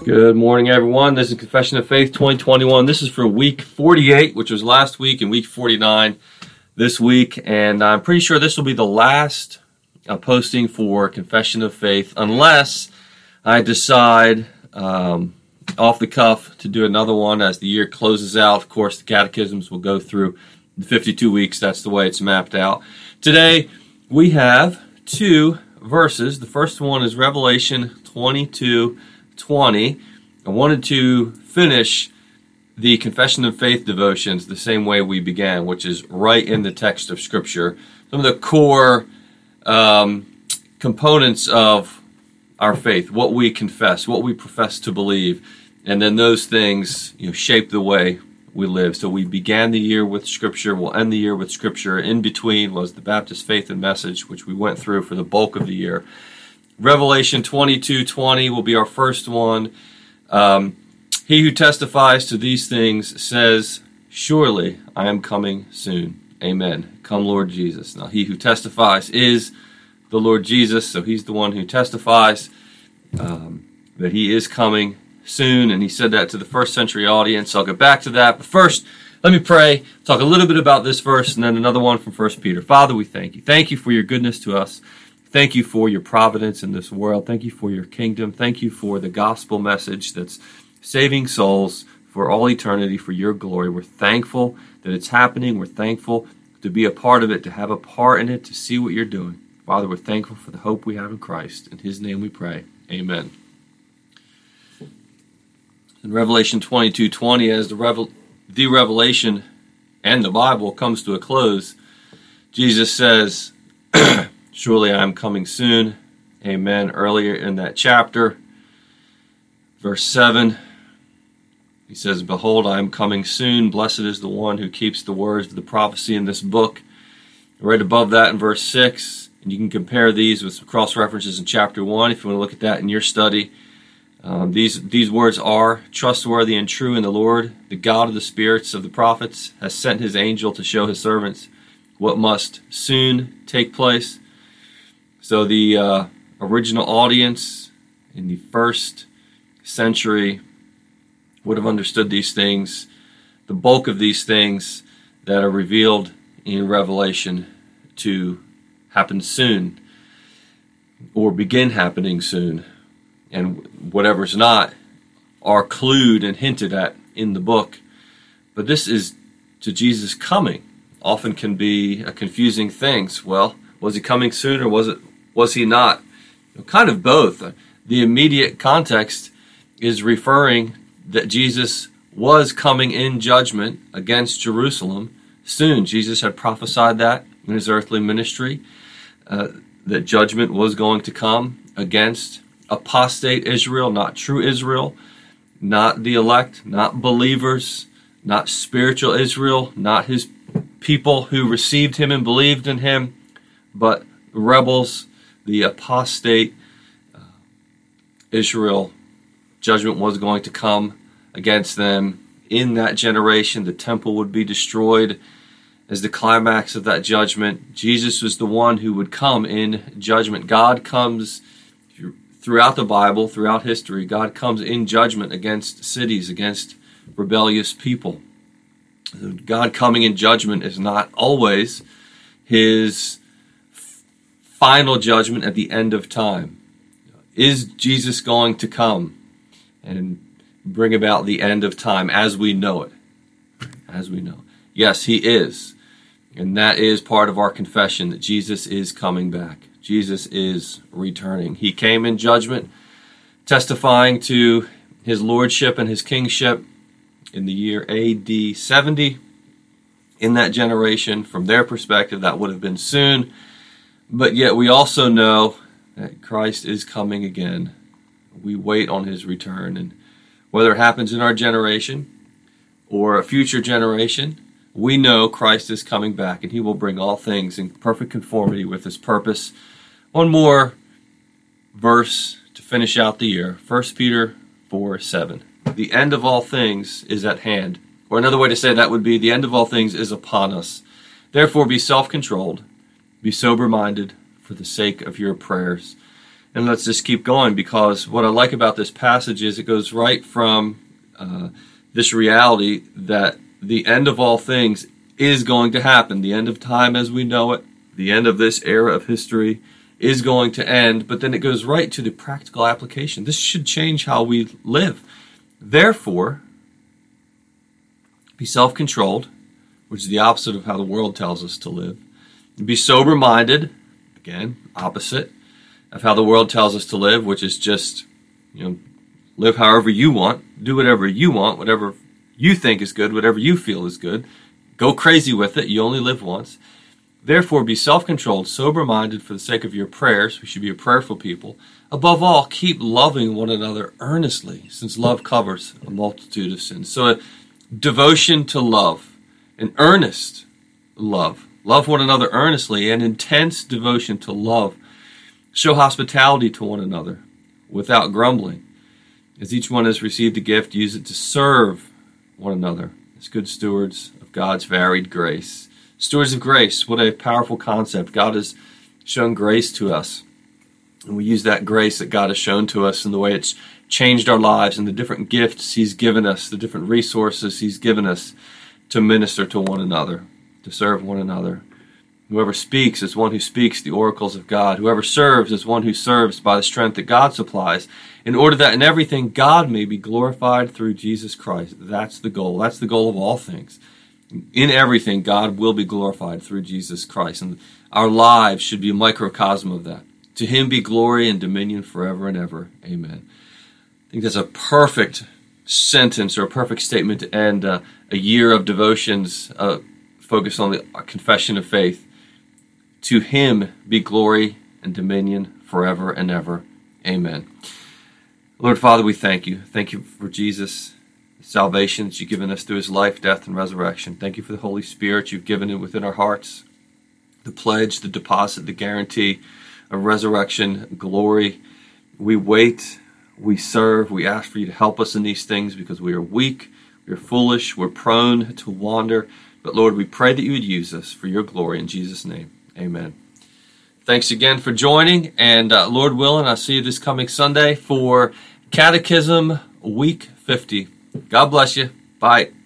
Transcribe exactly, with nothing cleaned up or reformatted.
Good morning, everyone. This is Confession of Faith twenty twenty-one. This is for week forty-eight, which was last week, and week forty-nine this week. And I'm pretty sure this will be the last uh, posting for Confession of Faith, unless I decide um, off the cuff to do another one as the year closes out. Of course, the catechisms will go through the fifty-two weeks. That's the way it's mapped out. Today, we have two verses. The first one is Revelation twenty-two twenty. I wanted to finish the Confession of Faith devotions the same way we began, which is right in the text of Scripture. Some of the core um, components of our faith, what we confess, what we profess to believe, and then those things, you know, shape the way we live. So we began the year with Scripture, we'll end the year with Scripture. In between was the Baptist Faith and Message, which we went through for the bulk of the year. Revelation twenty-two twenty will be our first one. Um, he who testifies to these things says, "Surely I am coming soon. Amen. Come, Lord Jesus." Now, he who testifies is the Lord Jesus, so he's the one who testifies um, that he is coming soon, and he said that to the first century audience. I'll get back to that, but first, let me pray, talk a little bit about this verse, and then another one from First Peter. Father, we thank you. Thank you for your goodness to us. Thank you for your providence in this world. Thank you for your kingdom. Thank you for the gospel message that's saving souls for all eternity for your glory. We're thankful that it's happening. We're thankful to be a part of it, to have a part in it, to see what you're doing. Father, we're thankful for the hope we have in Christ. In his name we pray. Amen. In Revelation twenty-two twenty, as the, revel- the revelation and the Bible comes to a close, Jesus says, "Surely I am coming soon." Amen. Earlier in that chapter, verse seven, he says, "Behold, I am coming soon. Blessed is the one who keeps the words of the prophecy in this book." Right above that in verse six, and you can compare these with some cross-references in chapter one if you want to look at that in your study. Um, these, these words are trustworthy and true, in the Lord, the God of the spirits of the prophets, has sent his angel to show his servants what must soon take place. So the uh, original audience in the first century would have understood these things, the bulk of these things that are revealed in Revelation, to happen soon or begin happening soon. And whatever's not are clued and hinted at in the book. But this is to Jesus coming. Often can be a confusing thing. Well, was he coming soon or was it was he not? Kind of both. The immediate context is referring that Jesus was coming in judgment against Jerusalem soon. Jesus had prophesied that in his earthly ministry, uh, that judgment was going to come against apostate Israel, not true Israel, not the elect, not believers, not spiritual Israel, not his people who received him and believed in him, but rebels, the apostate uh, Israel. Judgment was going to come against them in that generation. The temple would be destroyed as the climax of that judgment. Jesus was the one who would come in judgment. God comes throughout the Bible, throughout history. God comes in judgment against cities, against rebellious people. God coming in judgment is not always his final judgment at the end of time. Is Jesus going to come and bring about the end of time as we know it? As we know. Yes, he is. And that is part of our confession, that Jesus is coming back. Jesus is returning. He came in judgment, testifying to his lordship and his kingship in the year A D seventy. In that generation, from their perspective, that would have been soon. But yet we also know that Christ is coming again. We wait on his return. And whether it happens in our generation or a future generation, we know Christ is coming back, and he will bring all things in perfect conformity with his purpose. One more verse to finish out the year. First Peter four seven. The end of all things is at hand. Or another way to say that would be, the end of all things is upon us. Therefore be self-controlled, be sober-minded for the sake of your prayers. And let's just keep going, because what I like about this passage is it goes right from uh, this reality that the end of all things is going to happen. The end of time as we know it, the end of this era of history is going to end, but then it goes right to the practical application. This should change how we live. Therefore, be self-controlled, which is the opposite of how the world tells us to live. Be sober-minded, again, opposite of how the world tells us to live, which is just, you know, live however you want, do whatever you want, whatever you think is good, whatever you feel is good. Go crazy with it. You only live once. Therefore, be self-controlled, sober-minded for the sake of your prayers. We should be a prayerful people. Above all, keep loving one another earnestly, since love covers a multitude of sins. So a devotion to love, an earnest love. Love one another earnestly, an intense devotion to love. Show hospitality to one another without grumbling. As each one has received a gift, use it to serve one another as good stewards of God's varied grace. Stewards of grace, what a powerful concept. God has shown grace to us. And we use that grace that God has shown to us in the way it's changed our lives and the different gifts He's given us, the different resources He's given us to minister to one another, to serve one another. Whoever speaks is one who speaks the oracles of God. Whoever serves is one who serves by the strength that God supplies, in order that in everything God may be glorified through Jesus Christ. That's the goal. That's the goal of all things. In everything, God will be glorified through Jesus Christ. And our lives should be a microcosm of that. To Him be glory and dominion forever and ever. Amen. I think that's a perfect sentence or a perfect statement to end uh, a year of devotions uh, focused on the confession of faith. To Him be glory and dominion forever and ever. Amen. Lord Father, we thank you. Thank you for Jesus' salvation that you've given us through His life, death, and resurrection. Thank you for the Holy Spirit you've given it within our hearts. The pledge, the deposit, the guarantee of resurrection, glory. We wait, we serve, we ask for you to help us in these things because we are weak, we are foolish, we're prone to wander. But Lord, we pray that you would use us for your glory in Jesus' name. Amen. Thanks again for joining, and uh, Lord willing, I'll see you this coming Sunday for Catechism Week fifty. God bless you. Bye.